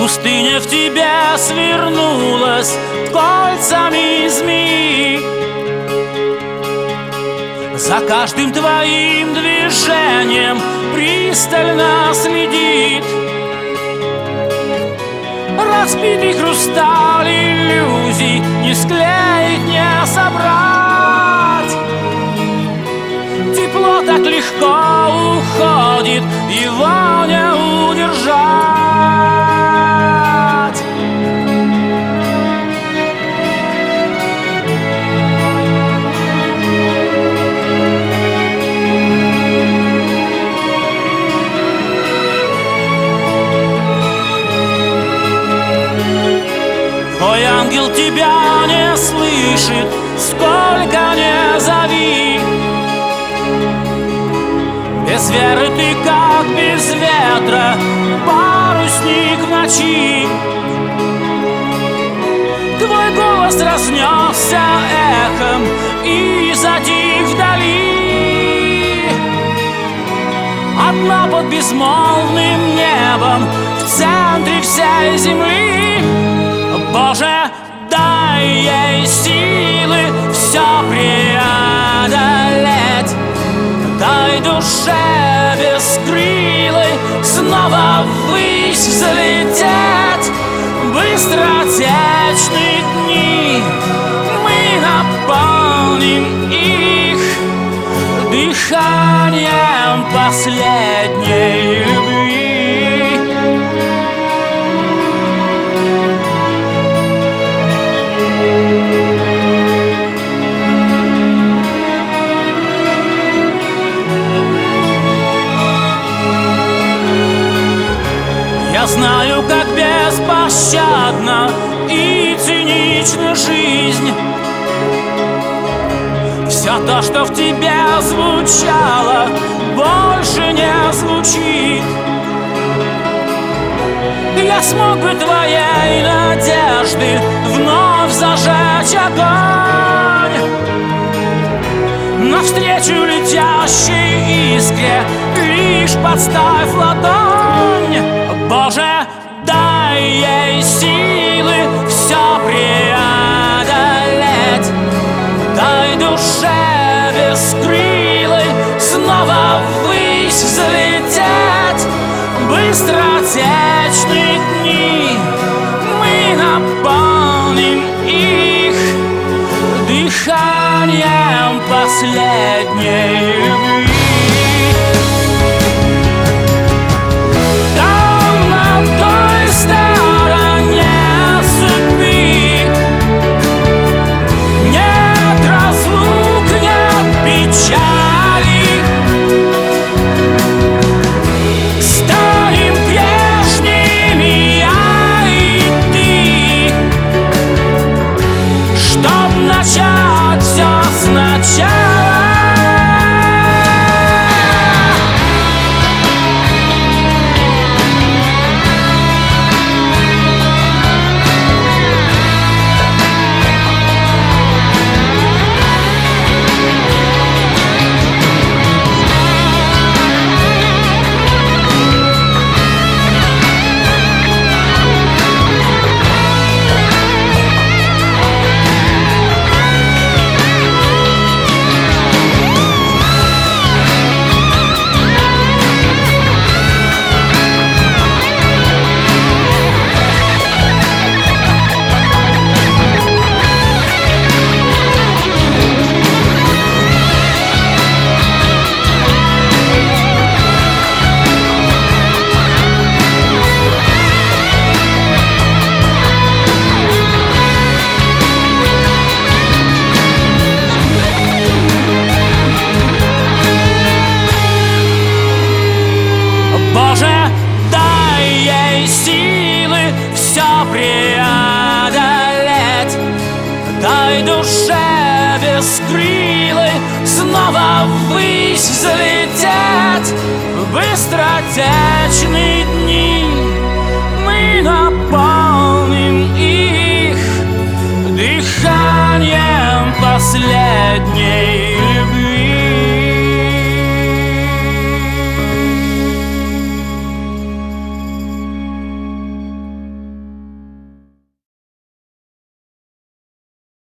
Пустыня в тебе свернулась кольцами змеи. За каждым твоим движением пристально следит. Разбитый хрусталь иллюзий не склеить, не собрать. Тепло так легко уходит, его не удержать. Твой ангел тебя не слышит, сколько не зови. Без веры ты как без ветра, парусник в ночи. Твой голос разнесся эхом и затих вдали. Одна под безмолвным небом в центре всей земли. Боже, дай ей силы все преодолеть. Дай душе бескрылой снова ввысь взлететь. Быстротечные дни мы наполним их дыханием последней любви. Я знаю, как беспощадна и цинична жизнь. Все то, что в тебе звучало, больше не звучит. Я смог бы твоей надежды вновь зажечь огонь. Навстречу летящей искре лишь подставь ладонь. Боже, дай ей силы все преодолеть. Дай душе бескрылой снова ввысь взлететь. Быстротечные дни мы наполним их дыханием последней любви. Начать все сначала. Боже, дай ей силы все преодолеть. Дай душе бескрылой снова ввысь взлететь. Быстротечные дни мы наполним их дыханием последней